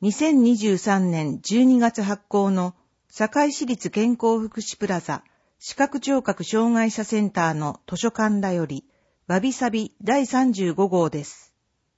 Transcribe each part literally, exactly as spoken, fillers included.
にせんにじゅうさんねんじゅうにがつ発行の堺市立健康福祉プラザ視覚聴覚障害者センターの図書館だより、わびさびだいさんじゅうご号です。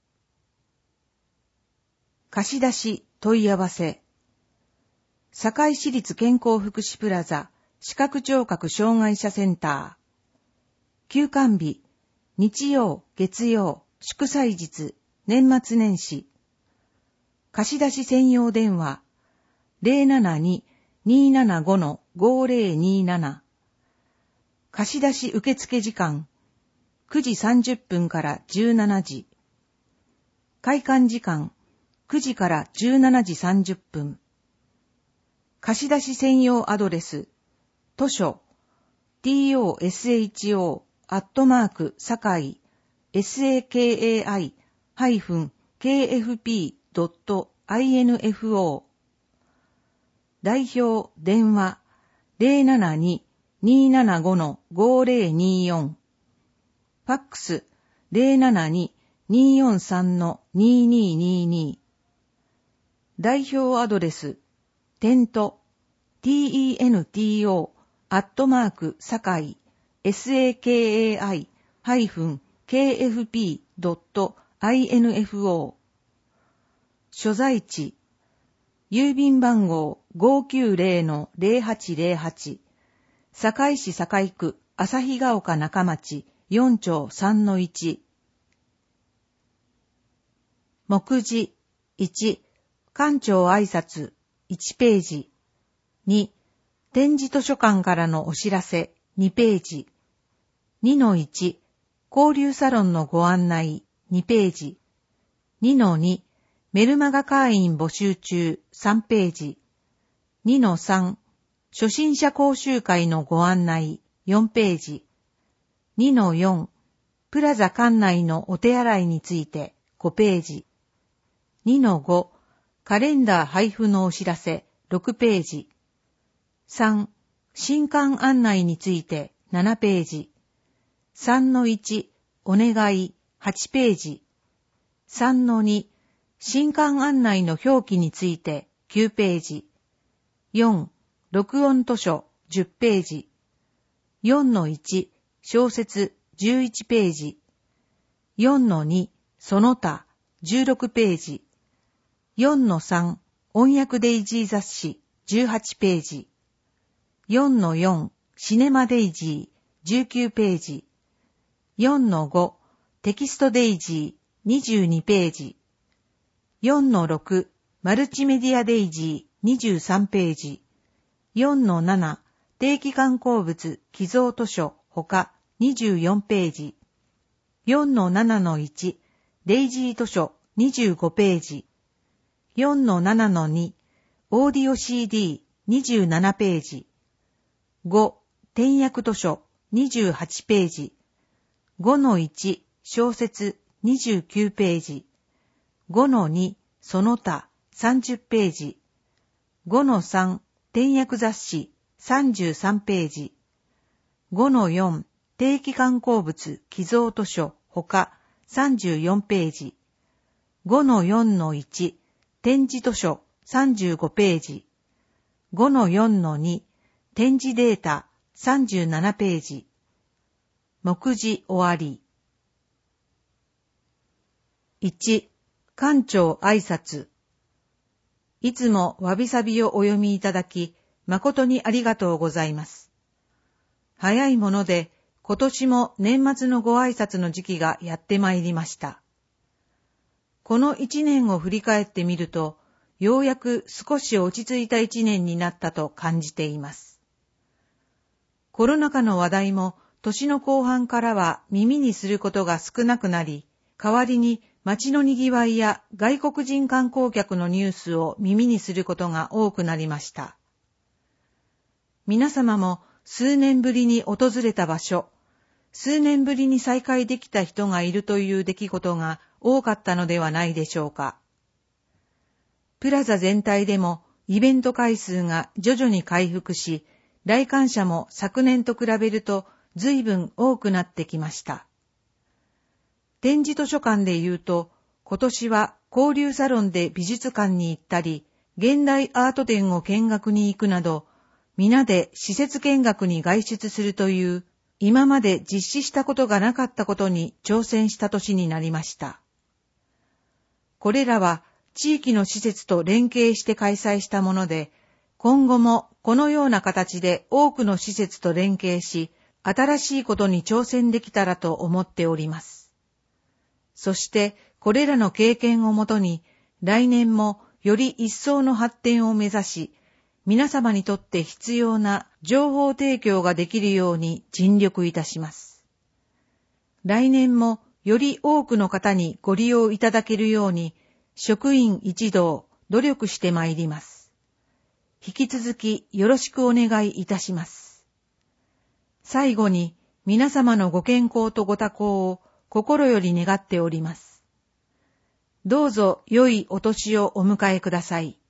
貸し出し問い合わせ。堺市立健康福祉プラザ視覚聴覚障害者センター。休館日、日曜、月曜、祝祭日、年末年始。貸し出し専用電話 ゼロななに にーななご ごゼロにーなな。貸し出し受付時間くじさんじゅっぷんからじゅうしちじ。開館時間くじからじゅうしちじさんじゅっぷん。貸し出し専用アドレス図書 トショ アットマークさかい サカイ ケーエフピー ドット インフォ 代表電話 ゼロななに にーななご ごゼロにーよん。ファックス ゼロななに にーよんさん にーにーにーにー。代表アドレステント テント アットマークさかい サカイ ケーエフピー ドット インフォ。所在地郵便番号 ごーきゅうゼロ ゼロはちゼロはち 堺市堺区旭ヶ丘中町よん町さんのいち。目次いち、館長挨拶いちページ。に、展示図書館からのお知らせにページ。にのいち、交流サロンのご案内にページ。にのに、メルマガ会員募集中さんページ。にのさん、初心者講習会のご案内よんページ。にのよん、プラザ館内のお手洗いについてごページ。にのご、カレンダー配布のお知らせろくページ。さん、新館案内についてななページ。さんのいち、お願いはちページ。さんのに、新館案内の表記についてきゅうページ。よん、録音図書じゅっページ。よんのいち、小説じゅういちページ。よんのに、その他じゅうろくページ。よんのさん、音訳デイジー雑誌じゅうはちページ。よんのよん、シネマデイジーじゅうきゅうページ。よんのご、テキストデイジーにじゅうにページ。よんのろく、マルチメディアデイジーにじゅうさんページ。よんのなな、定期刊行物寄贈図書ほかにじゅうよんページ。よんのななのいち、デイジー図書にじゅうごページ。よんのななのに、オーディオ シーディーにじゅうななページ。ご、点訳図書にじゅうはちページ。ごのいち、小説にじゅうきゅうページ。ごのに、その他さんじゅうページ。ごのさん、点訳雑誌さんじゅうさんページ。ごのよん、定期刊行物寄贈図書ほかさんじゅうよんページ。ごのよんのいち、展示図書さんじゅうごページ。ごのよんのに、展示データさんじゅうななページ。目次終わり。いち、館長挨拶。いつもわびさびをお読みいただき、誠にありがとうございます。早いもので、今年も年末のご挨拶の時期がやってまいりました。この一年を振り返ってみると、ようやく少し落ち着いた一年になったと感じています。コロナ禍の話題も年の後半からは耳にすることが少なくなり、代わりに街のにぎわいや外国人観光客のニュースを耳にすることが多くなりました。皆様も数年ぶりに訪れた場所、数年ぶりに再会できた人がいるという出来事が多かったのではないでしょうか。プラザ全体でもイベント回数が徐々に回復し、来館者も昨年と比べると随分多くなってきました。展示図書館で言うと、今年は交流サロンで美術館に行ったり、現代アート展を見学に行くなど、皆で施設見学に外出するという、今まで実施したことがなかったことに挑戦した年になりました。これらは地域の施設と連携して開催したもので、今後もこのような形で多くの施設と連携し、新しいことに挑戦できたらと思っております。そしてこれらの経験をもとに、来年もより一層の発展を目指し、皆様にとって必要な情報提供ができるように尽力いたします。来年もより多くの方にご利用いただけるように、職員一同努力してまいります。引き続きよろしくお願いいたします。最後に皆様のご健康とご多幸を心より願っております。どうぞ良いお年をお迎えください。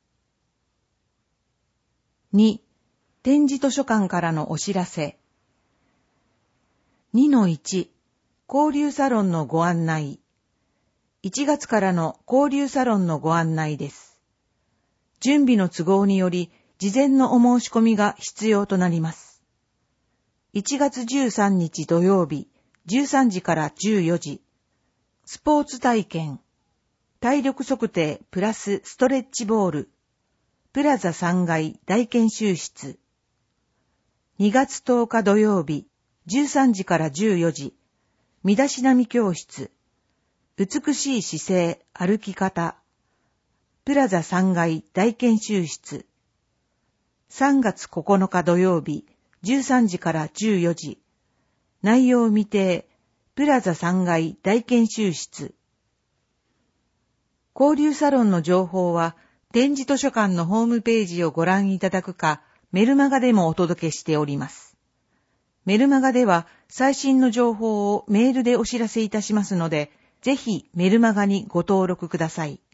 に、点字図書館からのお知らせ。にのいち、交流サロンのご案内。いちがつからの交流サロンのご案内です。準備の都合により、事前のお申し込みが必要となります。いちがつじゅうさんにち土曜日、じゅうさんじからじゅうよじ。スポーツ体験。体力測定プラスストレッチボール。プラザさんがい大研修室。にがつとおか土曜日、じゅうさんじからじゅうよじ。身だしなみ教室。美しい姿勢、歩き方。プラザさんがい大研修室。さんがつここのか土曜日、じゅうさんじからじゅうよじ。内容未定、プラザさんがい大研修室。交流サロンの情報は、点字図書館のホームページをご覧いただくか、メルマガでもお届けしております。メルマガでは最新の情報をメールでお知らせいたしますので、ぜひメルマガにご登録ください。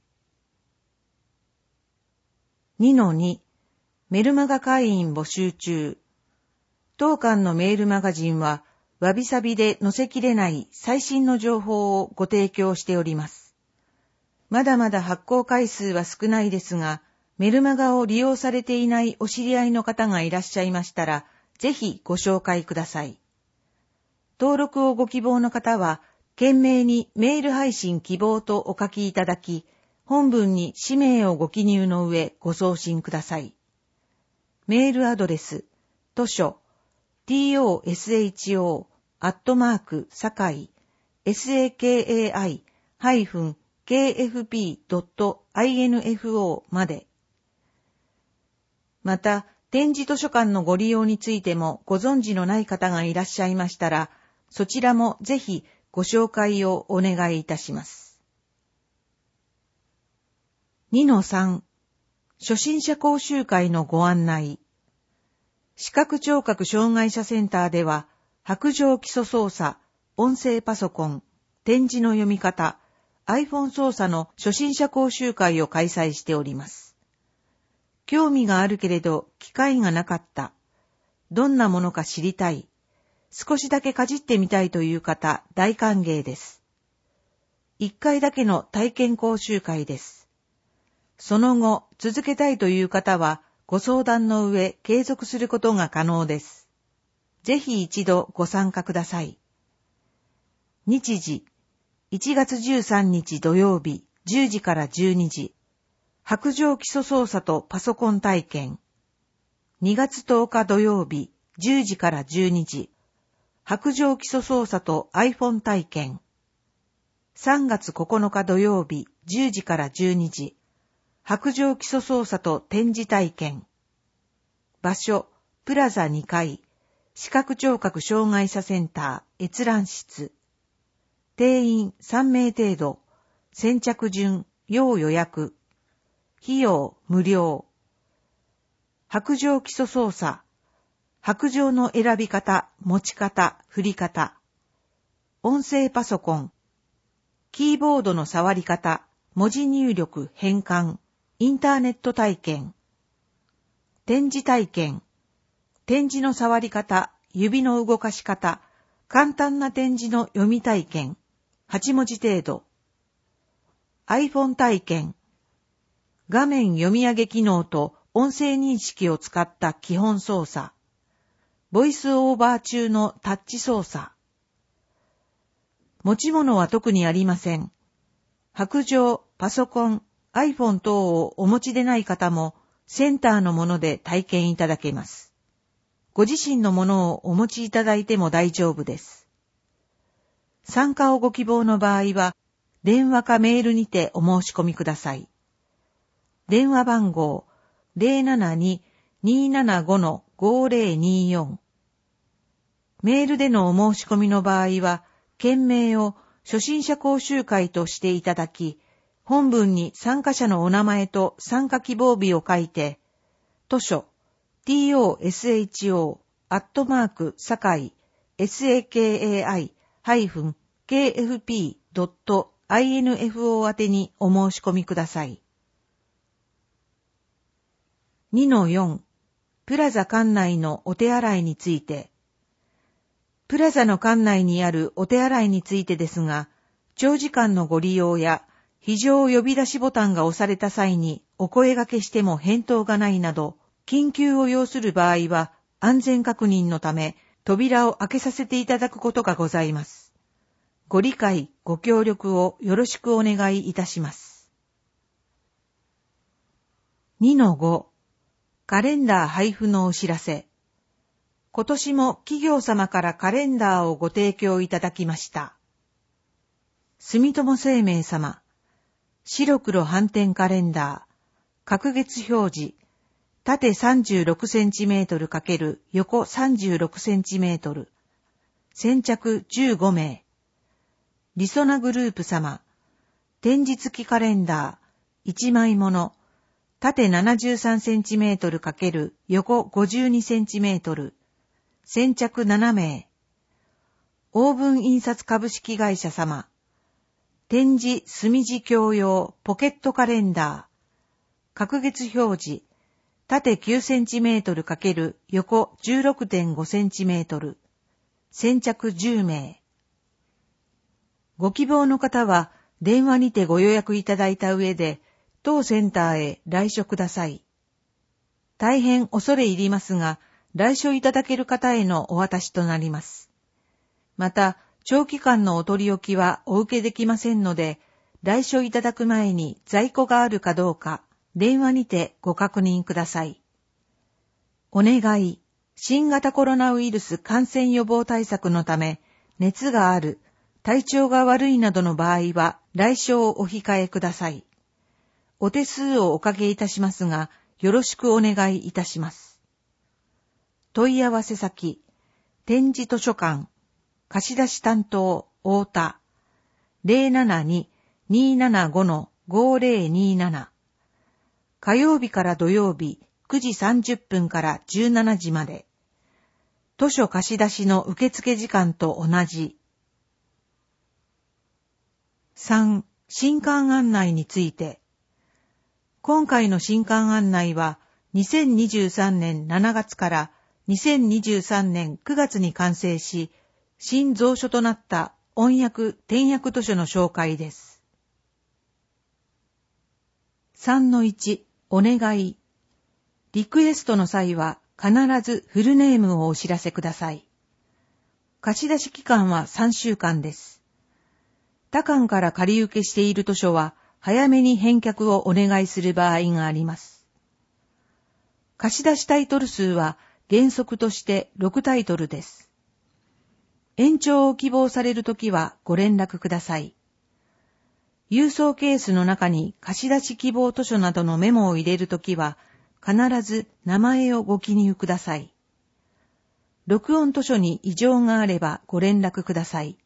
にのに、メルマガ会員募集中。当館のメールマガジンは、わびさびで載せきれない最新の情報をご提供しております。まだまだ発行回数は少ないですが、メルマガを利用されていないお知り合いの方がいらっしゃいましたら、ぜひご紹介ください。登録をご希望の方は、懸命にメール配信希望とお書きいただき、本文に氏名をご記入の上ご送信ください。メールアドレス、図書、トショ、アットマーク、さかい、サカイ、ハイフン、ケーエフピードットインフォ まで。また、点字図書館のご利用についてもご存知のない方がいらっしゃいましたら、そちらもぜひご紹介をお願いいたします。にのさん、初心者講習会のご案内。視覚聴覚障害者センターでは、白杖基礎操作、音声パソコン、点字の読み方、iPhone 操作の初心者講習会を開催しております。興味があるけれど機会がなかった。どんなものか知りたい。少しだけかじってみたいという方、大歓迎です。一回だけの体験講習会です。その後、続けたいという方は、ご相談の上、継続することが可能です。ぜひ一度ご参加ください。日時、いちがつじゅうさんにち土曜日、じゅうじからじゅうにじ。白杖基礎操作とパソコン体験。にがつとおか土曜日、じゅうじからじゅうにじ。白杖基礎操作と iPhone 体験。さんがつここのか土曜日、じゅうじからじゅうにじ。白杖基礎操作と点字体験。場所、プラザにかい。視覚聴覚障害者センター、閲覧室。定員さんめい程度。先着順、要予約。費用無料。白杖基礎操作。白杖の選び方、持ち方、振り方。音声パソコン。キーボードの触り方、文字入力、変換。インターネット体験。点字体験。点字の触り方、指の動かし方。簡単な点字の読み体験。はちもじ程度。 iPhone 体験。画面読み上げ機能と音声認識を使った基本操作。ボイスオーバー中のタッチ操作。持ち物は特にありません。白杖、パソコン、iPhone 等をお持ちでない方もセンターのもので体験いただけます。ご自身のものをお持ちいただいても大丈夫です。参加をご希望の場合は、電話かメールにてお申し込みください。電話番号 ゼロななに にーななご ごーぜろにーよん。メールでのお申し込みの場合は、件名を初心者講習会としていただき、本文に参加者のお名前と参加希望日を書いて、図書、トショ、アットマーク、さかい、サカイ、ケーエフピードットインフォ 宛てにお申し込みください。にのよん、プラザ館内のお手洗いについて。プラザの館内にあるお手洗いについてですが、長時間のご利用や非常呼び出しボタンが押された際にお声掛けしても返答がないなど、緊急を要する場合は安全確認のため扉を開けさせていただくことがございます。ご理解、ご協力をよろしくお願いいたします。にのご、カレンダー配布のお知らせ。今年も企業様からカレンダーをご提供いただきました。住友生命様、白黒反転カレンダー、隔月表示、縦さんじゅうろくセンチメートル×横さんじゅうろくセンチメートル、先着じゅうごめい。りそなグループ様、展示付きカレンダー、いちまいもの、縦ななじゅうさんセンチメートル×横ごじゅうにセンチメートル、先着ななめい。オーブン印刷株式会社様、展示墨字共用ポケットカレンダー、隔月表示、縦きゅうセンチメートル×横 じゅうろくてんごセンチメートル、先着じゅうめい。ご希望の方は電話にてご予約いただいた上で、当センターへ来所ください。大変恐れ入りますが、来所いただける方へのお渡しとなります。また、長期間のお取り置きはお受けできませんので、来所いただく前に在庫があるかどうか、電話にてご確認ください。お願い、新型コロナウイルス感染予防対策のため、熱がある、体調が悪いなどの場合は、来所をお控えください。お手数をおかけいたしますが、よろしくお願いいたします。問い合わせ先、展示図書館、貸し出し担当、太田、ゼロななに にーななご ごーぜろにーなな。火曜日から土曜日、くじさんじゅっぷんからじゅうしちじまで。図書貸し出しの受付時間と同じ。さん、新刊案内について。今回の新刊案内は、にせんにじゅうさんねんしちがつからにせんにじゅうさんねんくがつに完成し、新蔵書となった音訳点訳図書の紹介です。さんのいち、お願い。リクエストの際は必ずフルネームをお知らせください。貸し出し期間はさんしゅうかんです。他館から借り受けしている図書は早めに返却をお願いする場合があります。貸し出しタイトル数は原則としてろくタイトルです。延長を希望されるときはご連絡ください。郵送ケースの中に貸し出し希望図書などのメモを入れるときは必ず名前をご記入ください。録音図書に異常があればご連絡ください。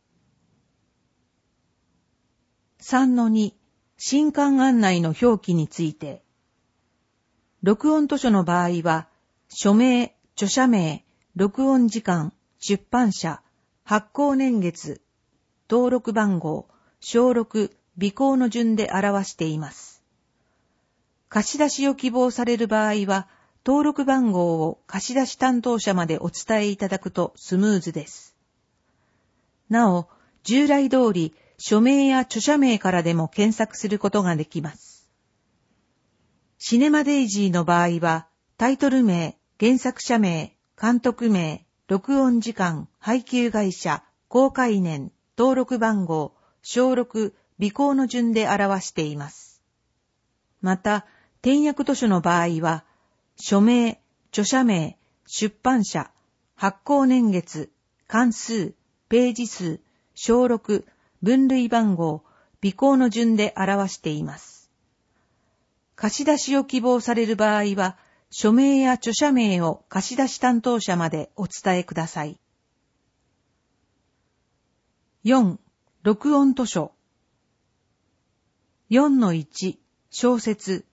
さんのに、新刊案内の表記について。録音図書の場合は、署名、著者名、録音時間、出版社、発行年月、登録番号、小録、尾行の順で表しています。貸し出しを希望される場合は、登録番号を貸し出し担当者までお伝えいただくとスムーズです。なお、従来通り署名や著者名からでも検索することができます。シネマデイジーの場合は、タイトル名、原作者名、監督名、録音時間、配給会社、公開年、登録番号、小録、尾行の順で表しています。また、点訳図書の場合は、署名、著者名、出版社、発行年月、巻数、ページ数、小録、分類番号、尾行の順で表しています。貸し出しを希望される場合は、署名や著者名を貸し出し担当者までお伝えください。よん. 録音図書 よんのいち 小説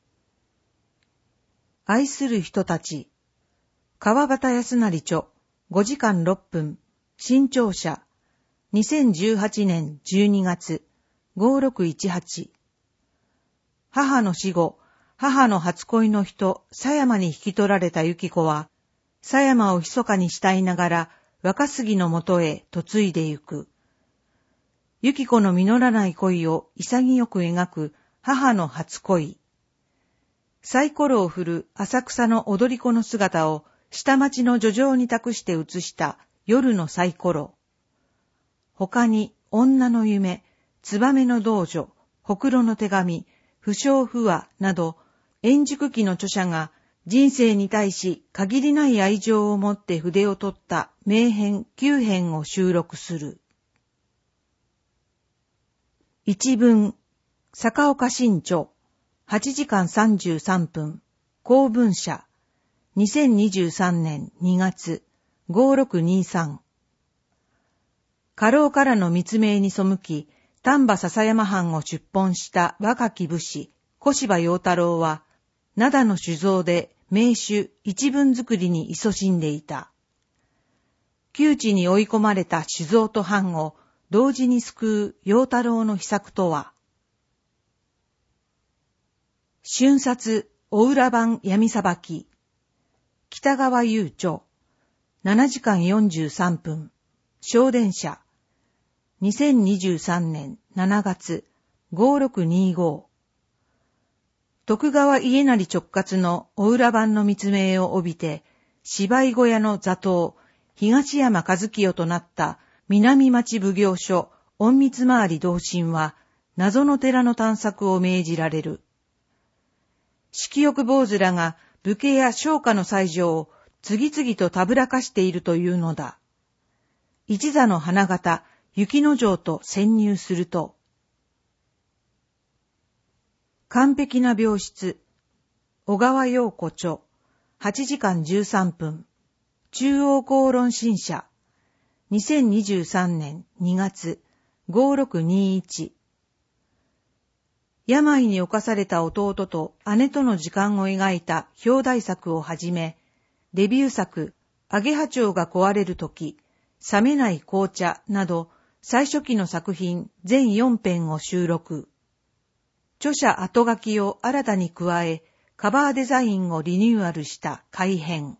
愛する人たち川端康成著ごじかんろっぷん新潮社にせんじゅうはちねんじゅうにがつごろくいちはち母の死後、母の初恋の人、狭山に引き取られた由子は、狭山を密かに慕いながら若杉のもとへ嫁いでゆく。由子の実らない恋を潔く描く母の初恋。サイコロを振る浅草の踊り子の姿を下町の叙情に託して写した夜のサイコロ。他に女の夢、燕の道女、ほくろの手紙、不詳不和など、円熟期の著者が人生に対し限りない愛情を持って筆を取った名編きゅうへんを収録する。一文、坂岡新著、はちじかんさんじゅうさんぷん、公文社、にせんにじゅうさんねんにがつ、ごろくにさん。家老からの密命に背き、丹波篠山藩を出奔した若き武士、小柴陽太郎は、灘の酒造で名酒一文作りに勤しんでいた。窮地に追い込まれた酒造と藩を同時に救う陽太郎の秘策とは、瞬殺、お浦版闇裁き、北川悠著、ななじかんよんじゅうさんぷん、小電車、にせんにじゅうさんねんしちがつごろくにご。徳川家成直轄のお浦版の密命を帯びて、芝居小屋の座頭、東山和清となった南町奉行所、隠密回り同心は、謎の寺の探索を命じられる。色欲坊主らが武家や商家の妻女を次々とたぶらかしているというのだ。一座の花形、雪之丞と潜入すると、完璧な病室、小川陽子著、はちじかんじゅうさんぷん、中央公論新社、にせんにじゅうさんねんにがつごろくにいち。病に侵された弟と姉との時間を描いた表題作をはじめ、デビュー作、アゲハチョウが壊れるとき、冷めない紅茶など、最初期の作品全よんぺんを収録。著者後書きを新たに加え、カバーデザインをリニューアルした改編。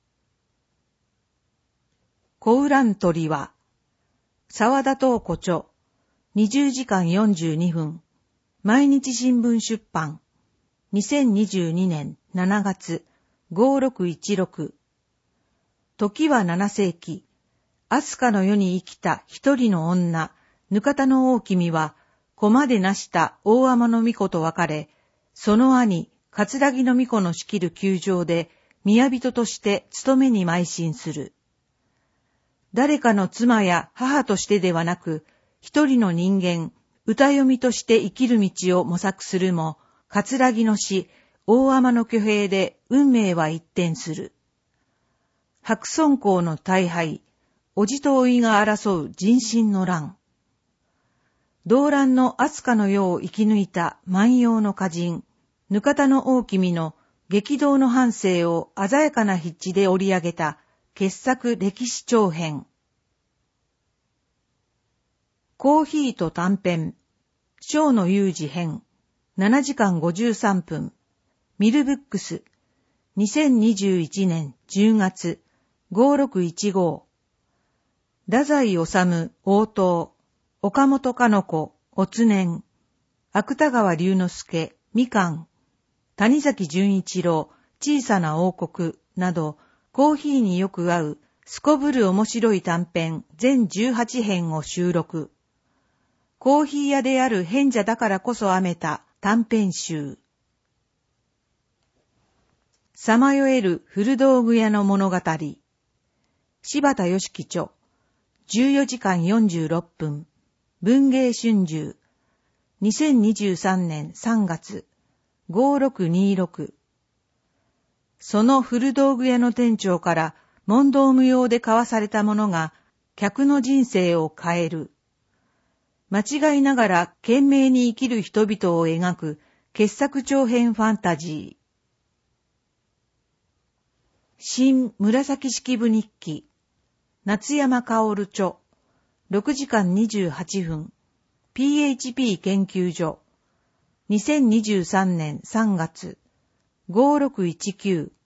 コウラントリは、沢田東子著、にじゅうじかんよんじゅうにふん、毎日新聞出版、にせんにじゅうにねんしちがつごろくいちろく。時はななせいき、飛鳥の世に生きた一人の女、額田の大君は、駒で成した大天の巫女と別れ、その兄、桂木の巫女の仕切る宮城で、宮人として務めに邁進する。誰かの妻や母としてではなく、一人の人間、歌読みとして生きる道を模索するも、桂木の死、大天の挙兵で運命は一転する。白村江の大敗、叔父と甥が争う人心の乱。動乱の飛鳥の世を生き抜いた万葉の歌人、額田の大君の激動の半生を鮮やかな筆致で織り上げた傑作歴史長編。コーヒーと短編、生野裕二編、ななじかんごじゅうさんぷん、ミルブックス、にせんにじゅういちねんじゅうがつごろくいちご。太宰治、応答、岡本かの子、 おつねん、芥川龍之介、みかん、谷崎潤一郎、小さな王国など、コーヒーによく合う、すこぶる面白い短編全じゅうはちへんを収録。コーヒー屋である変者だからこそ編めた短編集。さまよえる古道具屋の物語。柴田義樹著。じゅうよじかんよんじゅうろっぷん。文藝春秋。にせんにじゅうさんねんさんがつ。ごろくにろく。その古道具屋の店長から問答無用で買わされたものが客の人生を変える。間違いながら懸命に生きる人々を描く傑作長編ファンタジー。新紫式部日記。夏山薫著。ろくじかんにじゅうはっぷん。ピーエイチピー 研究所。にせんにじゅうさんねんさんがつ。ごろくいちきゅう。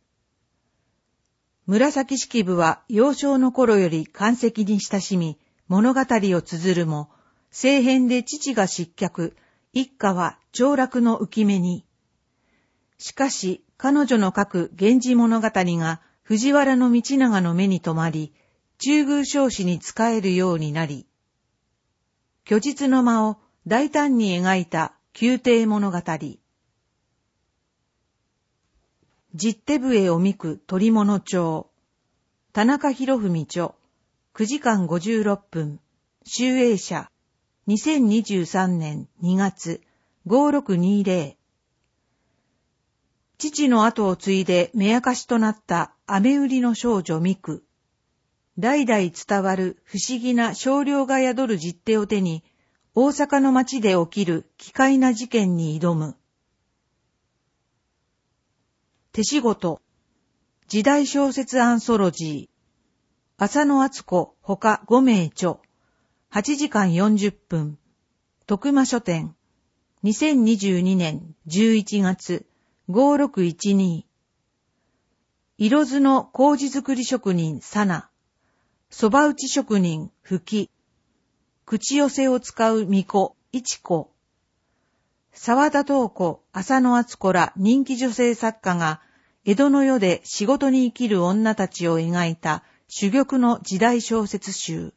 紫式部は幼少の頃より漢石に親しみ、物語を綴るも、政変で父が失脚、一家は凋落の浮き目に。しかし、彼女の書く源氏物語が藤原道長の目に留まり、中宮彰子に仕えるようになり、虚実の間を大胆に描いた宮廷物語。十手笛を見く鳥物帳。田中博文著。くじかんごじゅうろっぷん。集英社。にせんにじゅうさんねんにがつ。ごろくにぜろ。父の後を継いで目明かしとなった雨売りの少女ミク。代々伝わる不思議な少量が宿る実手を手に、大阪の町で起きる奇怪な事件に挑む。手仕事。時代小説アンソロジー。浅野敦子ほかごめい著。はちじかんよんじゅっぷん。徳間書店。にせんにじゅうにねんじゅういちがつ。ごろくいちに。色図の麹作り職人サナ。蕎麦打ち職人ふき。口寄せを使う巫女いちこ。沢田東子、浅野敦子ら人気女性作家が江戸の世で仕事に生きる女たちを描いた珠玉の時代小説集。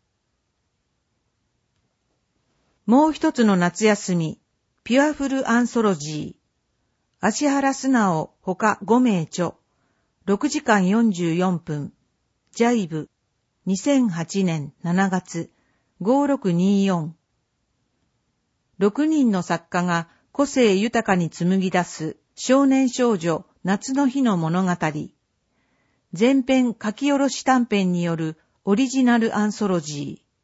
もう一つの夏休み、ピュアフルアンソロジー。芦原素直ほかごめい著。ろくじかんよんじゅうよんぷん。ジャイブ。にせんはちねんしちがつ。ごろくによん。ろくにんの作家が個性豊かに紡ぎ出す少年少女夏の日の物語。前編書き下ろし短編によるオリジナルアンソロジー。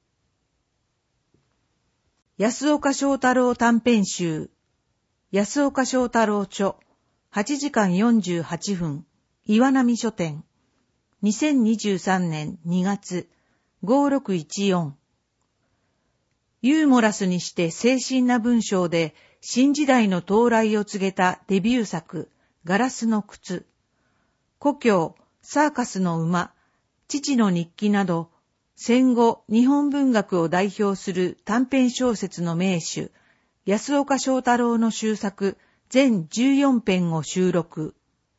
安岡正太郎短編集。安岡正太郎著。はちじかんよんじゅうはっぷん。岩波書店。にせんにじゅうさんねんにがつ。ごろくいちよん。ユーモラスにして清新な文章で新時代の到来を告げたデビュー作、ガラスの靴。故郷、サーカスの馬、父の日記など、戦後日本文学を代表する短編小説の名手、安岡正太郎の終作全じゅうよんぺんを収録。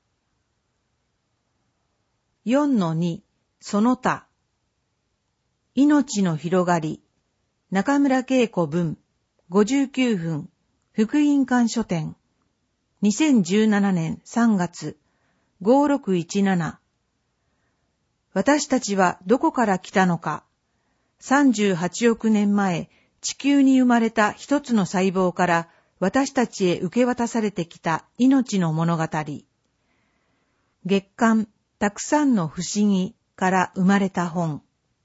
よんのに、その他。命の広がり。中村恵子文。ごじゅうきゅうふん。福音館書店。にせんじゅうななねんさんがつ。ごろくいちなな。私たちはどこから来たのか。さんじゅうはちおくねんまえ、地球に生まれた一つの細胞から私たちへ受け渡されてきた命の物語。月刊たくさんの不思議から生まれた本。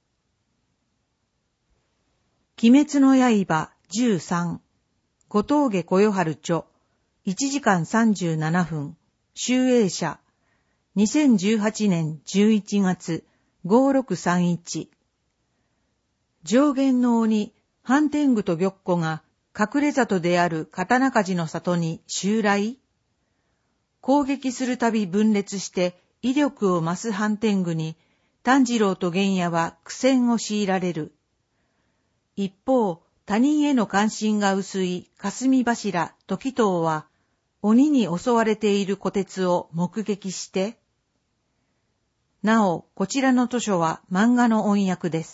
鬼滅の刃じゅうさん。小峠小夜春著。いちじかんさんじゅうななふん。集英社。にせんじゅうはちねんじゅういちがつ。ごろくさんいち。上限の鬼、反天狗と玉子が隠れ里である刀鍛冶の里に襲来。攻撃するたび分裂して威力を増す反天狗に、炭治郎と玄也は苦戦を強いられる。一方、 他人への関心が薄い霞柱時藤は、鬼に襲われている虎鉄を目撃して、なお、こちらの図書は漫画の音訳です。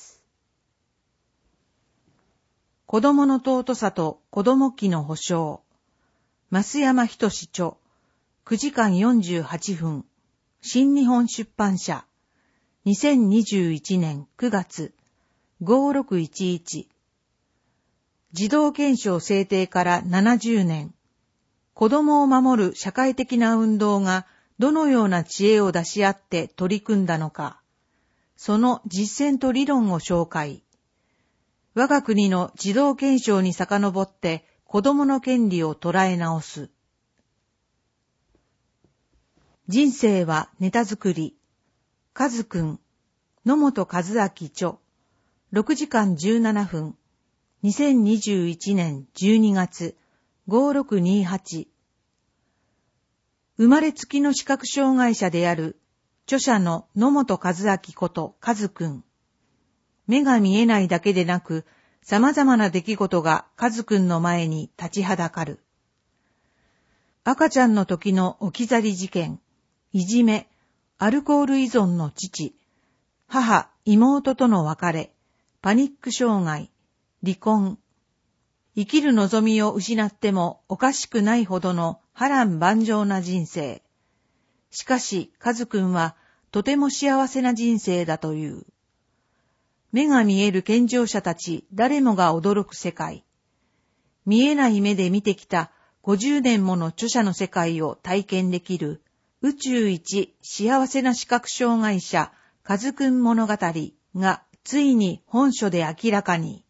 子供の尊さと子供期の保障。増山仁著。くじかんよんじゅうはっぷん。新日本出版社。にせんにじゅういちねんくがつ。ごろくいちいち。児童憲章制定からななじゅうねん。子供を守る社会的な運動がどのような知恵を出し合って取り組んだのか。その実践と理論を紹介。我が国の児童憲章に遡って子供の権利を捉え直す。人生はネタ作り。カズくん。野本和明著。ろくじかんじゅうななふん。にせんにじゅういちねんじゅうにがつごろくにはち。生まれつきの視覚障害者である著者の野本和明ことカズくん。目が見えないだけでなく、様々な出来事がカズくんの前に立ちはだかる。赤ちゃんの時の置き去り事件、いじめ、アルコール依存の父、母、妹との別れ、パニック障害、離婚。生きる望みを失ってもおかしくないほどの波乱万丈な人生。しかし、カズくんはとても幸せな人生だという。目が見える健常者たち誰もが驚く世界。見えない目で見てきたごじゅうねんもの著者の世界を体験できる宇宙一幸せな視覚障害者カズくん物語がついに本書で明らかに。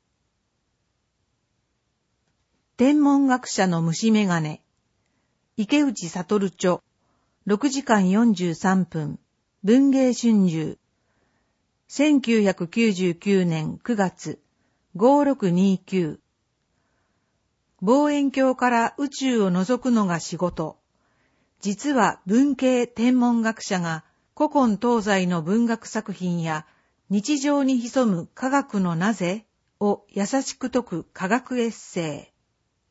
天文学者の虫眼鏡。池内悟著。ろくじかんよんじゅうさんぷん。文藝春秋。せんきゅうひゃくきゅうじゅうきゅうねんくがつ。ごろくにきゅう。望遠鏡から宇宙を覗くのが仕事。実は文系天文学者が古今東西の文学作品や日常に潜む科学のなぜを優しく説く科学エッセイ。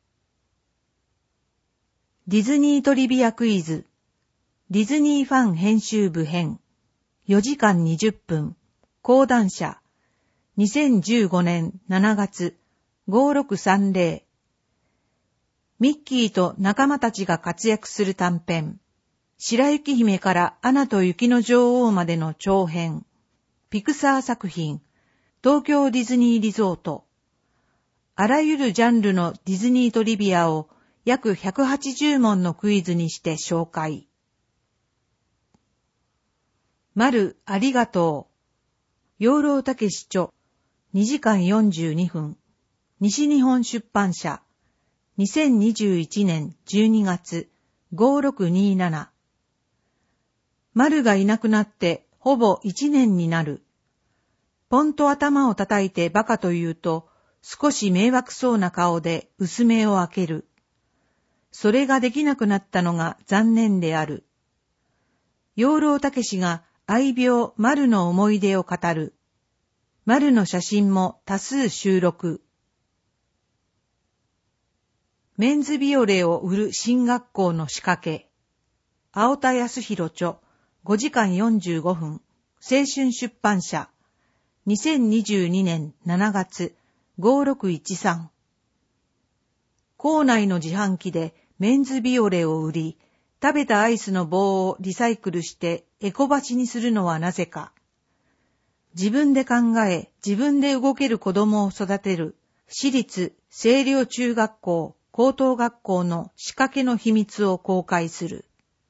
ディズニートリビアクイズ。ディズニーファン編集部編。よじかんにじゅっぷん。講談社。にせんじゅうごねんしちがつ。ごろくさんぜろ。ミッキーと仲間たちが活躍する短編。白雪姫からアナと雪の女王までの長編。ピクサー作品。東京ディズニーリゾート。あらゆるジャンルのディズニートリビアを約ひゃくはちじゅうもんのクイズにして紹介。丸ありがとう。養老孟司著。にじかんよんじゅうにふん。西日本出版社。にせんにじゅういちねんじゅうにがつごろくになな。丸がいなくなってほぼいちねんになる。ポンと頭を叩いてバカと言うと、少し迷惑そうな顔で薄目を開ける。それができなくなったのが残念である。養老孟司が愛病丸の思い出を語る。丸の写真も多数収録。メンズビオレを売る新学校の仕掛け。青田康弘著。ごじかんよんじゅうごふん。青春出版社。にせんにじゅうにねんしちがつ。ごろくいちさん。校内の自販機でメンズビオレを売り、食べたアイスの棒をリサイクルしてエコバチにするのはなぜか。自分で考え、自分で動ける子供を育てる、私立清涼中学校、高等学校の仕掛けの秘密を公開する。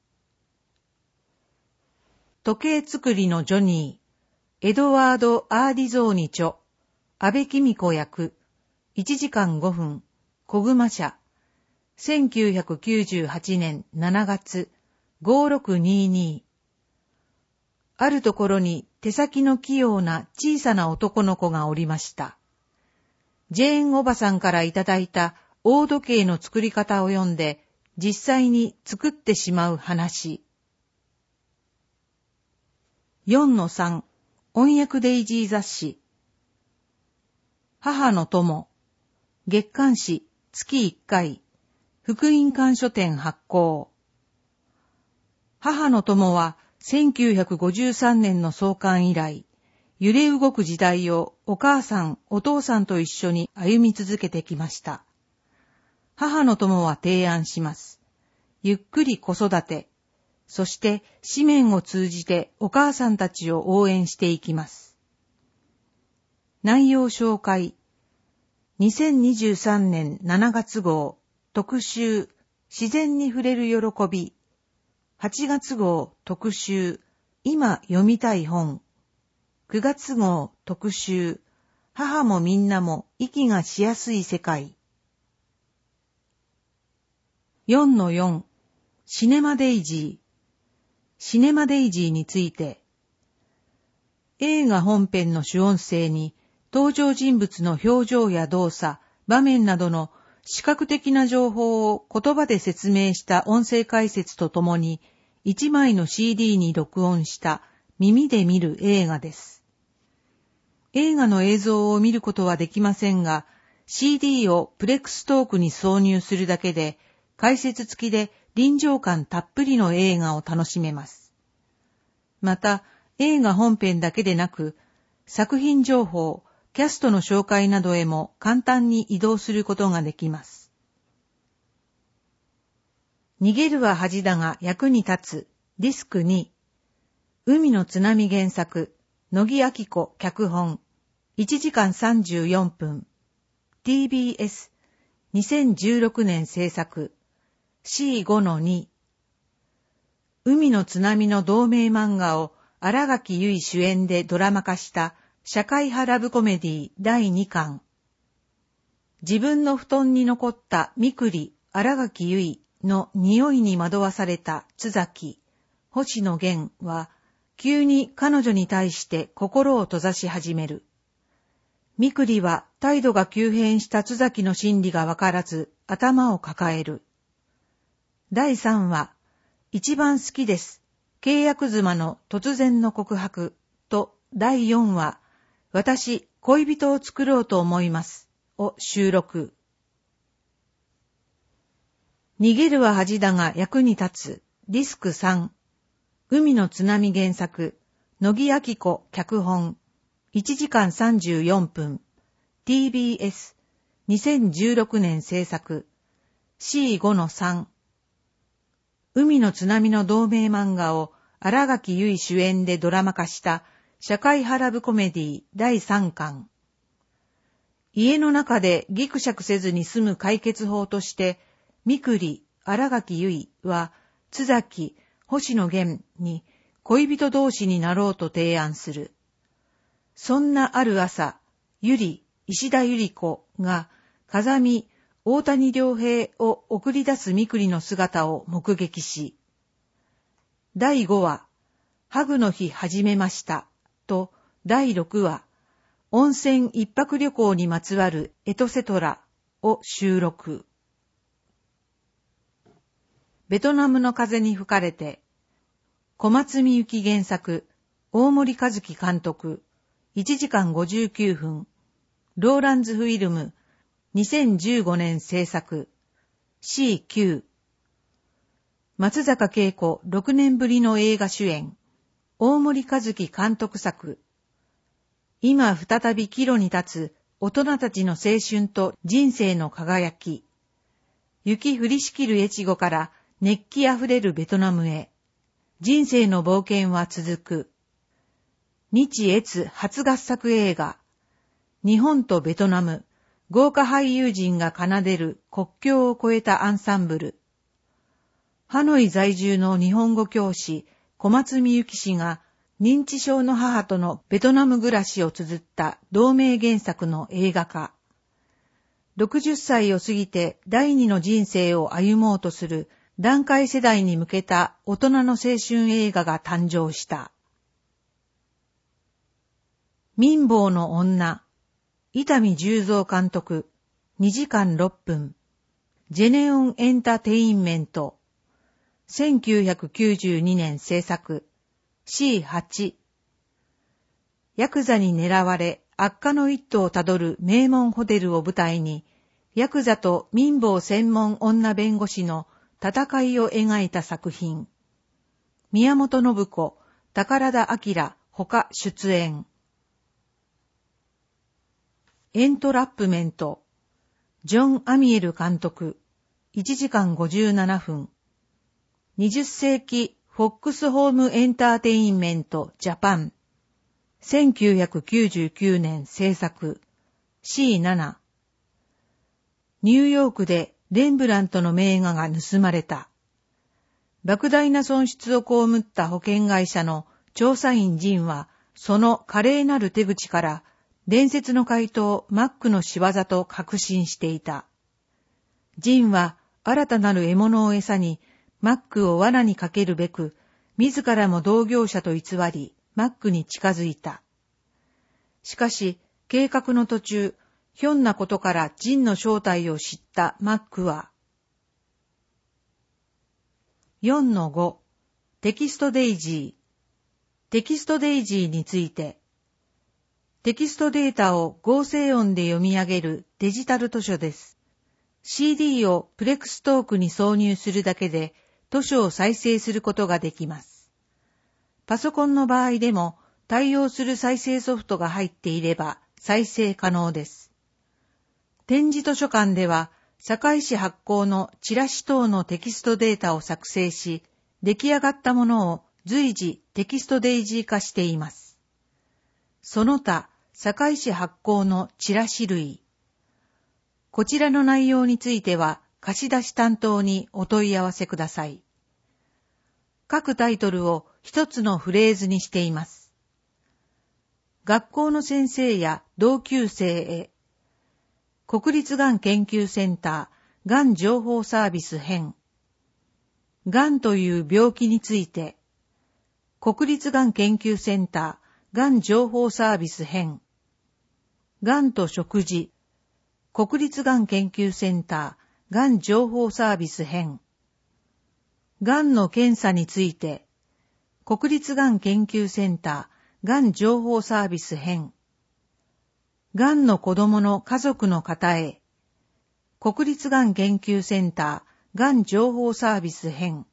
時計作りのジョニー、エドワード・アーディゾーニ著、安部公子役、いちじかんごふん、小熊社、せんきゅうひゃくきゅうじゅうはちねんしちがつ、ごろくにに。あるところに手先の器用な小さな男の子がおりました。ジェーンおばさんからいただいた大時計の作り方を読んで、実際に作ってしまう話。よんのさん、音訳デイジー雑誌。母の友。 月刊誌月いっかい、福音館書店発行。母の友はせんきゅうひゃくごじゅうさんねんの創刊以来、揺れ動く時代をお母さん、お父さんと一緒に歩み続けてきました。母の友は提案します。ゆっくり子育て、そして紙面を通じてお母さんたちを応援していきます。内容紹介。にせんにじゅうさんねんしちがつ号特集、自然に触れる喜び。はちがつ号特集、今読みたい本。くがつ号特集、母もみんなも息がしやすい世界。よんのよん、シネマデイジー。シネマデイジーについて。映画本編の主音声に登場人物の表情や動作、場面などの視覚的な情報を言葉で説明した音声解説とともにいちまいの シーディー に録音した耳で見る映画です。映画の映像を見ることはできませんが、シーディー をプレックストークに挿入するだけで解説付きで臨場感たっぷりの映画を楽しめます。また、映画本編だけでなく、作品情報、キャストの紹介などへも簡単に移動することができます。逃げるは恥だが役に立つ、ディスクに、海の津波原作、乃木明子脚本、いちじかんさんじゅうよんぷん、ティービーエス、にせんじゅうろくねん制作、シーごのに、海の津波の同名漫画を新垣結衣主演でドラマ化した社会派ラブコメディだいにかん。自分の布団に残ったみくり、新垣結衣の匂いに惑わされた津崎、星野源は、急に彼女に対して心を閉ざし始める。みくりは態度が急変した津崎の心理がわからず頭を抱える。だいさんわ、一番好きです。契約妻の突然の告白とだいよんわ、私、恋人を作ろうと思いますを収録。逃げるは恥だが役に立つディスクさん。海の津波原作、乃木明子脚本、いちじかんさんじゅうよんぷん、ティービーエス、にせんじゅうろくねん制作、シーごのさん。海の津波の同名漫画を新垣結衣主演でドラマ化した社会派ラブコメディだいさんかん。家の中でギクシャクせずに済む解決法として、みくり、新垣結衣は津崎、星野源に恋人同士になろうと提案する。そんなある朝、ゆり、石田ゆり子が風見、大谷良平を送り出すみくりの姿を目撃し、だいごわ、ハグの日始めましたとだいろくわ、温泉一泊旅行にまつわるエトセトラを収録。ベトナムの風に吹かれて、小松美幸原作、大森和樹監督、いちじかんごじゅうきゅうふん、ローランズフィルム、にせんじゅうごねん制作、シーきゅう。松坂慶子ろくねんぶりの映画主演、大森和樹監督作。今再び岐路に立つ大人たちの青春と人生の輝き。雪降りしきる越後から熱気あふれるベトナムへ。人生の冒険は続く。日越初合作映画。日本とベトナム、豪華俳優陣が奏でる国境を越えたアンサンブル。ハノイ在住の日本語教師、小松美幸氏が認知症の母とのベトナム暮らしを綴った同名原作の映画化。ろくじゅっさいを過ぎて第二の人生を歩もうとする団塊世代に向けた大人の青春映画が誕生した。貧乏の女、伊丹十三監督、にじかんろっぷん、ジェネオンエンターテインメント、せんきゅうひゃくきゅうじゅうにねん制作、シーはち。ヤクザに狙われ悪化の一途をたどる名門ホテルを舞台に、 ヤクザと民法専門女弁護士の戦いを描いた作品。宮本信子、宝田明、他出演。エントラップメント。ジョン・アミエル監督。いちじかんごじゅうななふん。にじゅっせいきフォックスホームエンターテインメントジャパン。せんきゅうひゃくきゅうじゅうきゅうねん制作。シーなな。ニューヨークでレンブラントの名画が盗まれた。莫大な損失を被った保険会社の調査員ジンは、その華麗なる手口から、伝説の怪盗マックの仕業と確信していた。ジンは新たなる獲物を餌に、マックを罠にかけるべく、自らも同業者と偽り、マックに近づいた。しかし、計画の途中、ひょんなことからジンの正体を知ったマックは、よんのご テキストデイジー。テキストデイジーについて、テキストデータを合成音で読み上げるデジタル図書です。シーディー をプレクストークに挿入するだけで図書を再生することができます。パソコンの場合でも対応する再生ソフトが入っていれば再生可能です。展示図書館では堺市発行のチラシ等のテキストデータを作成し、出来上がったものを随時テキストデイジー化しています。その他、堺市発行のチラシ類。こちらの内容については貸し出し担当にお問い合わせください。各タイトルを一つのフレーズにしています。学校の先生や同級生へ。国立がん研究センター、がん情報サービス編。がんという病気について。国立がん研究センター、がん情報サービス編。がんと食事。国立がん研究センター、がん情報サービス編。がんの検査について。国立がん研究センター、がん情報サービス編。がんの子供の家族の方へ。国立がん研究センター、がん情報サービス編。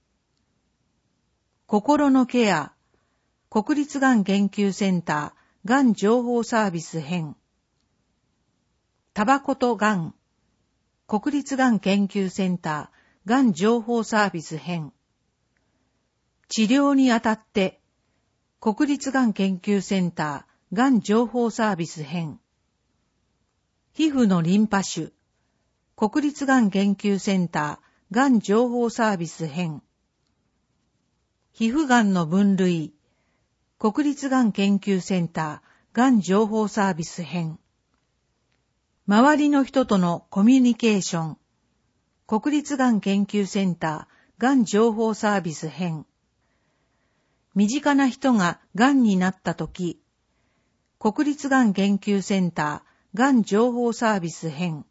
心のケア。国立がん研究センター、がん情報サービス編。タバコとがん。国立がん研究センター、がん情報サービス編。治療にあたって。国立がん研究センター、がん情報サービス編。皮膚のリンパ腫。国立がん研究センター、がん情報サービス編。皮膚がんの分類。国立がん研究センター、がん情報サービス編。周りの人とのコミュニケーション。国立がん研究センター、がん情報サービス編。身近な人ががんになったとき。国立がん研究センター、がん情報サービス編。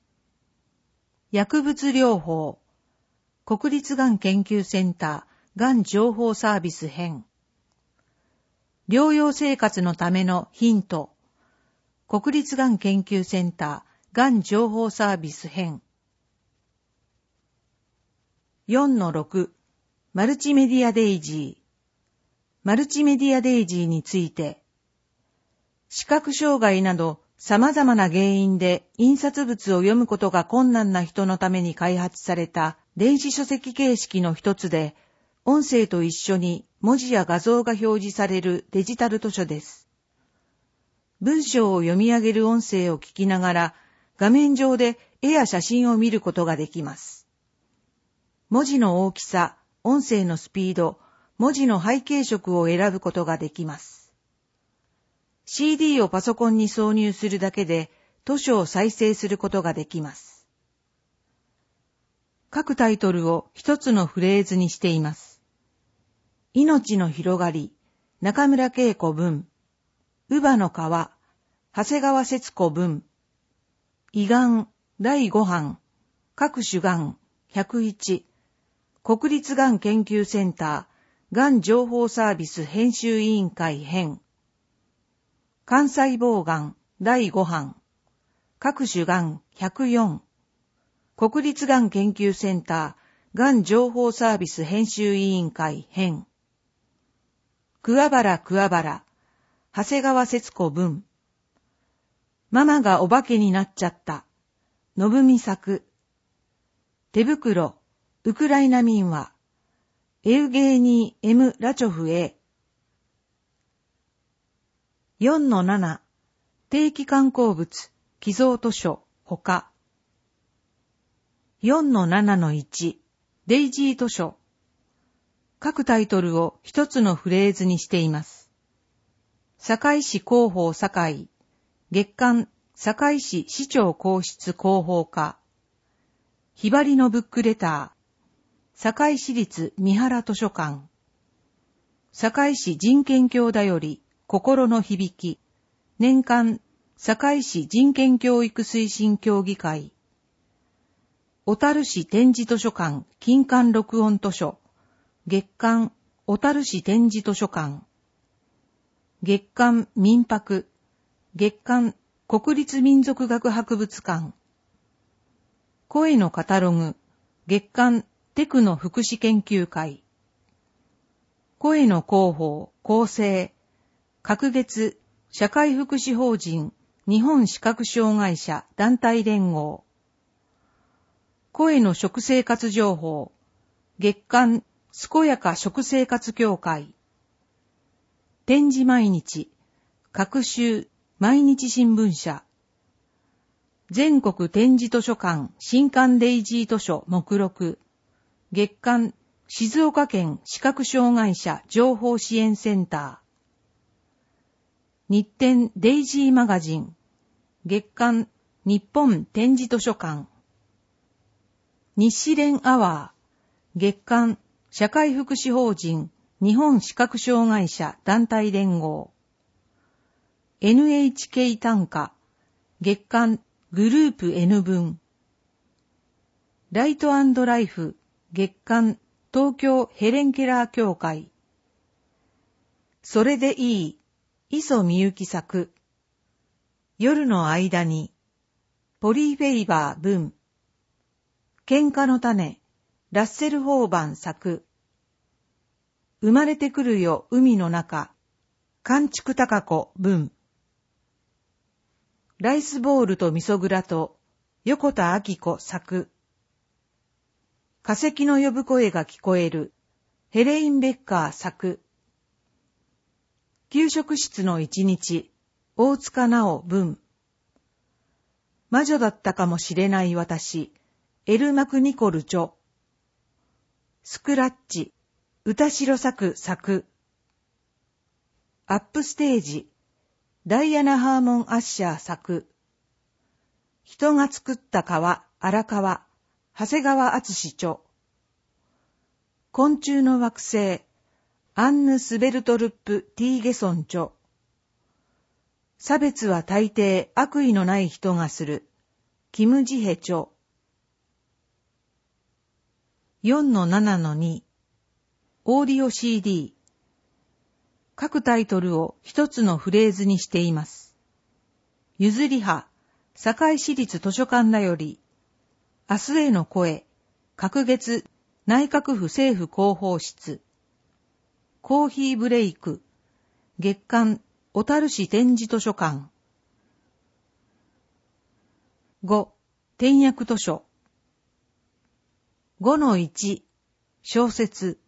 薬物療法。国立がん研究センター、がん情報サービス編。療養生活のためのヒント。国立がん研究センター、がん情報サービス編。よんのろく マルチメディアデイジー。マルチメディアデイジーについて。視覚障害など様々な原因で印刷物を読むことが困難な人のために開発された電子書籍形式の一つで、音声と一緒に文字や画像が表示されるデジタル図書です。文章を読み上げる音声を聞きながら、画面上で絵や写真を見ることができます。文字の大きさ、音声のスピード、文字の背景色を選ぶことができます。シーディー をパソコンに挿入するだけで図書を再生することができます。各タイトルを一つのフレーズにしています。命の広がり、中村恵子文。乳母の川、長谷川節子文。胃がんだいご版、各種がんひゃくいち。国立がん研究センター、がん情報サービス編集委員会編。肝細胞がんだいご版、各種がんひゃくよん。 国立がん研究センターがん情報サービス編集委員会編。桑原桑原、長谷川節子文。ママがお化けになっちゃった。信美作。手袋、ウクライナ民話。エウゲーニー・エム・ラチョフ A。よんのなな、定期刊行物、寄贈図書、ほか。よんのななのいち、デイジー図書。各タイトルを一つのフレーズにしています。堺市広報堺、月刊堺市市長公室広報課。ひばりのブックレター。堺市立三原図書館。堺市人権教だより、心の響き。年間、堺市人権教育推進協議会。小樽市展示図書館、金刊録音図書。月刊、小樽市展示図書館。月刊、民泊。月刊、国立民族学博物館。声のカタログ。月刊、テクノ福祉研究会。声の広報、構成。各月、社会福祉法人、日本視覚障害者団体連合。声の食生活情報。月刊、健やか食生活協会。展示毎日。各週、毎日新聞社。全国展示図書館、新刊デイジー図書目録。月刊、静岡県視覚障害者情報支援センター。日展デイジーマガジン。月刊、日本展示図書館。日誌連アワー。月刊、社会福祉法人、日本視覚障害者団体連合。エヌエイチケー 短歌。月刊、グループ N 分。ライト&ライフ。月刊、東京ヘレンケラー協会。それでいい。磯みゆき作。夜の間に。ポリーフェイバー文。喧嘩の種。ラッセル・ホーバン作。生まれてくるよ海の中。寒竹高子文。ライスボールと味噌蔵と横田明子作。化石の呼ぶ声が聞こえる。ヘレイン・ベッカー作。給食室の一日。大塚直文。魔女だったかもしれない私。エル・マクニコル著。スクラッチ。歌代作作。アップステージ。ダイアナ・ハーモン・アッシャー作。人が作った川、荒川。長谷川敦著。昆虫の惑星。アンヌ・スベルトルップ・ティーゲソン著。差別は大抵悪意のない人がする。キム・ジヘ著。よんのななのに。オーディオ シーディー。各タイトルを一つのフレーズにしています。ゆずり派、堺市立図書館だより。明日への声、各月、内閣府政府広報室。コーヒーブレイク、月刊、小樽市展示図書館。ご、点訳図書。ごのいち、小説。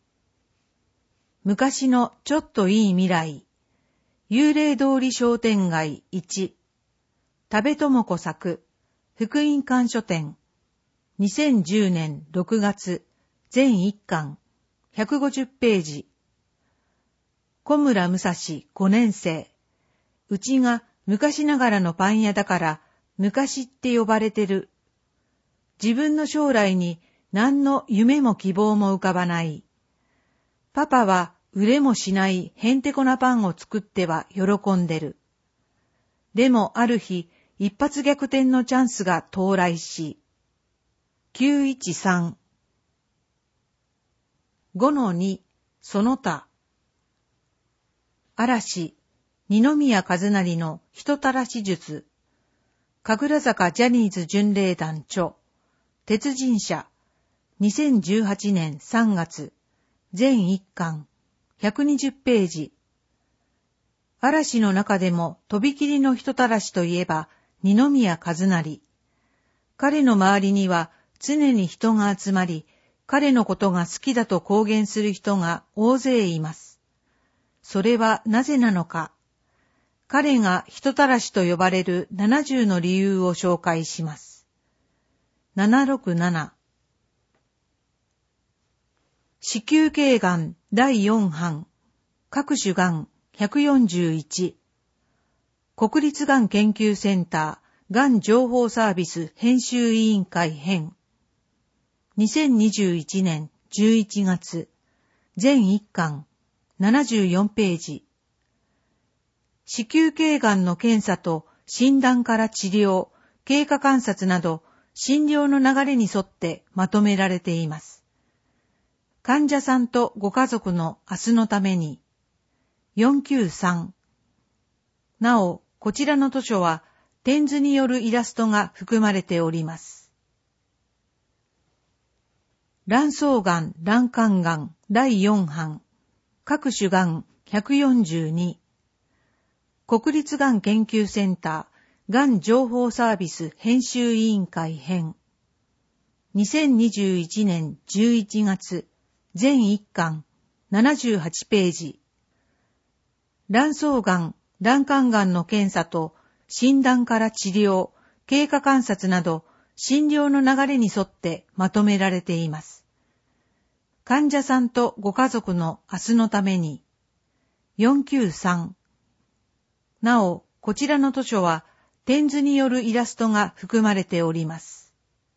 昔のちょっといい未来。幽霊通り商店街いち。多部智子作。福音館書店。にせんじゅうねんろくがつ。全いっかん。ひゃくごじゅっページ。小村武蔵ごねん生。うちが昔ながらのパン屋だから昔って呼ばれてる。自分の将来に何の夢も希望も浮かばない。パパは売れもしないへんてこなパンを作っては喜んでる。でもある日、一発逆転のチャンスが到来し。きゅういちさん。ごのに、その他。嵐、二宮和也の人たらし術。神楽坂ジャニーズ巡礼団著。 鉄人社、にせんじゅうはちねんさんがつ、全いっかん、ひゃくにじゅうページ。嵐の中でもとびきりの人たらしといえば二宮和也。彼の周りには常に人が集まり、彼のことが好きだと公言する人が大勢います。それはなぜなのか。彼が人たらしと呼ばれるななじゅうの理由を紹介します。ななひゃくろくじゅうなな。子宮頸がんだいよん版、各種がんひゃくよんじゅういち。国立がん研究センターがん情報サービス編集委員会編。にせんにじゅういちねんじゅういちがつ、全いっかん、ななじゅうよんページ。子宮頸がんの検査と診断から治療、経過観察など診療の流れに沿ってまとめられています。患者さんとご家族の明日のために。よんきゅうさん。なお、こちらの図書は点図によるイラストが含まれております。卵巣がん、卵管がんだいよん版、各種がんひゃくよんじゅうに。国立がん研究センターがん情報サービス編集委員会編。にせんにじゅういちねんじゅういちがつ、全いっかん、ななじゅうはちページ。卵巣がん、卵管がんの検査と診断から治療、経過観察など診療の流れに沿ってまとめられています。患者さんとご家族の明日のために。よんきゅうさん。なお、こちらの図書は点図によるイラストが含まれております。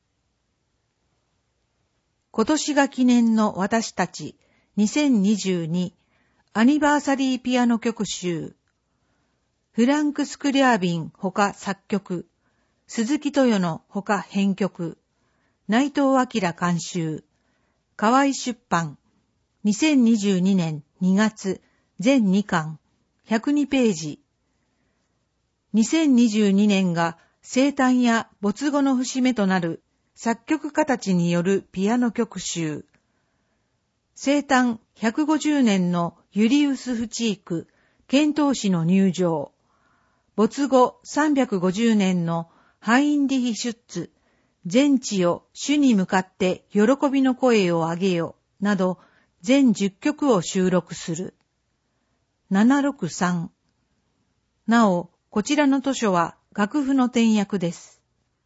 今年が記念の私たちにせんにじゅうにアニバーサリーピアノ曲集。フランク・スクリャービンほか作曲、鈴木豊のほか編曲、内藤明監修、河合出版、にせんにじゅうにねんにがつ、全にかん、ひゃくにページ。にせんにじゅうにねんが生誕や没後の節目となる作曲家たちによるピアノ曲集。生誕ひゃくごじゅうねんのユリウス・フチーク、遣唐使の入場。没後さんびゃくごじゅうねんのハインリヒ・シュッツ、全地よ主に向かって喜びの声を上げよ、など全じゅっきょくを収録する。ななひゃくろくじゅうさん。なお、こちらの図書は楽譜の点訳です。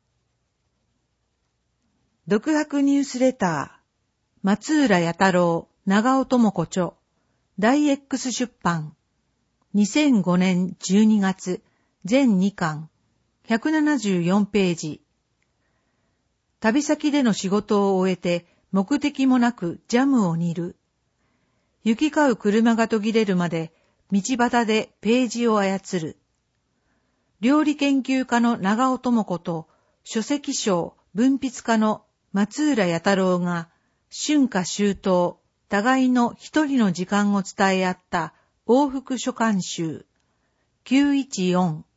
独白ニュースレター、松浦弥太郎、長尾智子著、大 X 出版、にせんごねんじゅうにがつ、全にかん、ひゃくななじゅうよんページ。旅先での仕事を終えて目的もなくジャムを煮る。行き交う車が途切れるまで道端でページを操る。料理研究家の長尾智子と書籍賞文筆家の松浦弥太郎が春夏秋冬、互いの一人の時間を伝え合った往復書簡集きゅういちよん。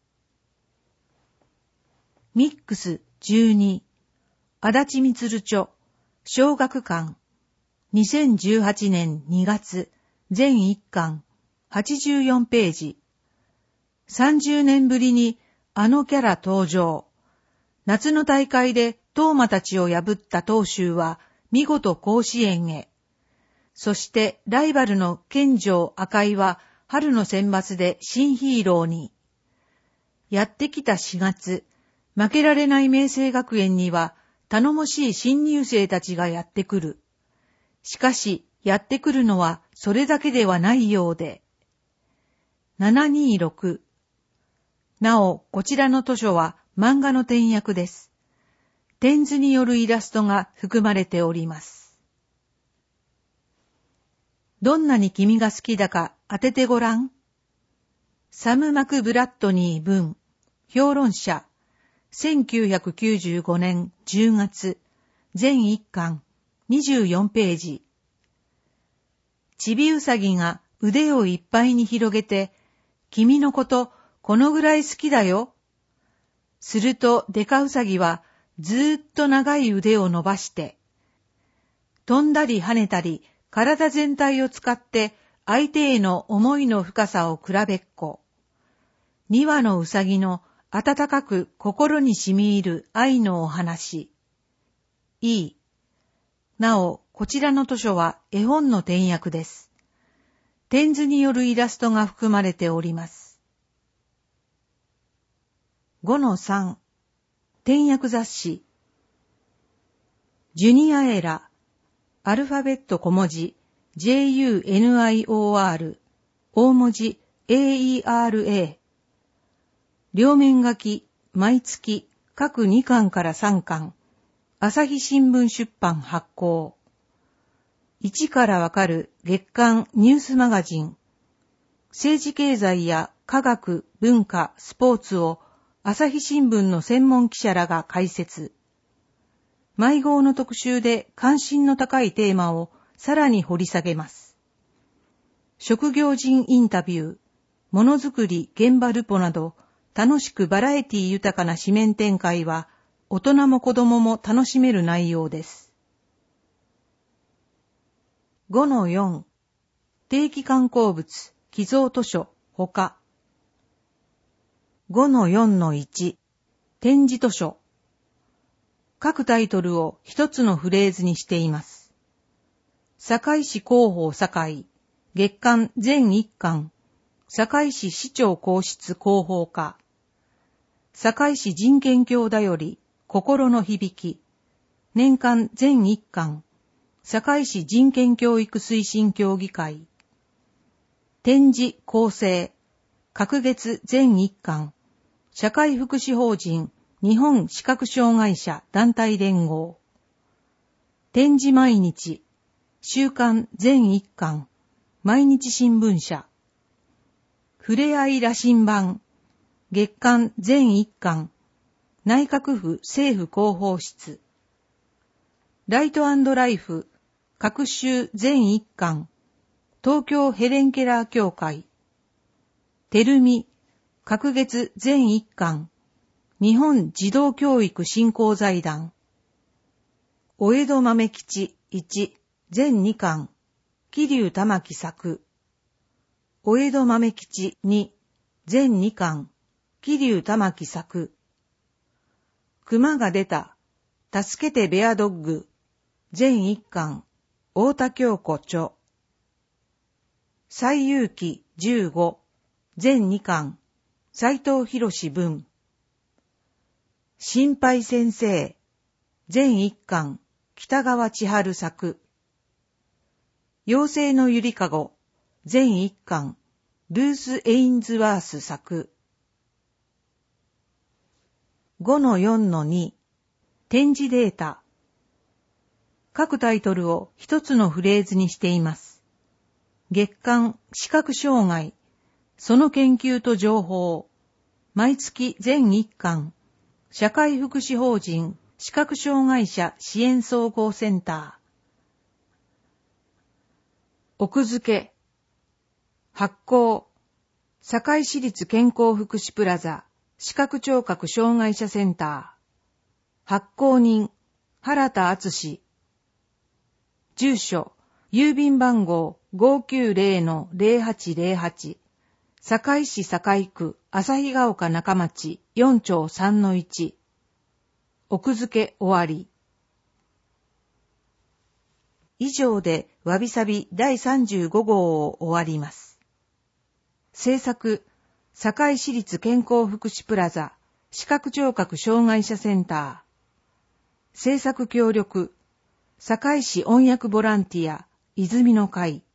ミックスじゅうに、足立みつる著、小学館、にせんじゅうはちねんにがつ、全いっかん、はちじゅうよんページ。さんじゅうねんぶりにあのキャラ登場。夏の大会で当麻たちを破った当衆は見事甲子園へ。そしてライバルの健丈赤井は春の選抜で新ヒーローに。やってきたしがつ、負けられない明星学園には頼もしい新入生たちがやってくる。しかしやってくるのはそれだけではないようで。ななにーろく。なお、こちらの図書は漫画の点訳です。点図によるイラストが含まれております。どんなに君が好きだか当ててごらん。サム・マクブラッドニー文、評論者、せんきゅうひゃくきゅうじゅうごねんじゅうがつ、全いっかん、にじゅうよんページ。ちびうさぎが腕をいっぱいに広げて、君のことこのぐらい好きだよ。するとデカウサギはずーっと長い腕を伸ばして、飛んだり跳ねたり、体全体を使って相手への思いの深さを比べっこ。二羽のうさぎの温かく心に染み入る愛のお話。いい。なお、こちらの図書は絵本の点訳です。点図によるイラストが含まれております。ごのさん 点訳雑誌ジュニアエラアルファベット小文字 ジェイユーエヌアイオーアール 大文字 エーイーアールエー 両面書き毎月各にかんからさんかん朝日新聞出版発行一からわかる月刊ニュースマガジン政治経済や科学文化スポーツを朝日新聞の専門記者らが解説毎号の特集で関心の高いテーマをさらに掘り下げます。職業人インタビュー、ものづくり現場ルポなど楽しくバラエティ豊かな紙面展開は大人も子供も楽しめる内容です。ごのよん 定期刊行物寄贈図書他 ごのよんのいち 展示図書各タイトルを一つのフレーズにしています。堺市広報堺、月刊全一巻、堺市市長皇室広報課、堺市人権協だより、心の響き、年間全一巻、堺市人権教育推進協議会、展示構成、各月全一巻、社会福祉法人、日本視覚障害者団体連合展示毎日週刊全一巻毎日新聞社ふれあい羅針盤月刊全一巻内閣府政府広報室ライト&ライフ各週全一巻東京ヘレンケラー協会テルミ各月全一巻日本児童教育振興財団お江戸豆吉いち全に巻桐生玉木作お江戸豆吉に全に巻桐生玉木作熊が出た助けてベアドッグ全一巻太田京子著西遊記じゅうご全に巻斉藤博文心配先生、全一巻、北川千春作。妖精のゆりかご、全一巻、ルース・エインズワース作。ごのよんのに、展示データ。各タイトルを一つのフレーズにしています。月刊、視覚障害、その研究と情報、毎月全一巻、社会福祉法人視覚障害者支援総合センター奥付け発行堺市立健康福祉プラザ視覚聴覚障害者センター発行人原田敦住所郵便番号 ごきゅうぜろのぜろはちぜろはち堺市堺区旭ヶ丘中町よん町さんのいち奥付け終わり以上でわびさびだいさんじゅうご号を終わります。制作堺市立健康福祉プラザ視覚聴覚障害者センター制作協力堺市音訳ボランティア泉の会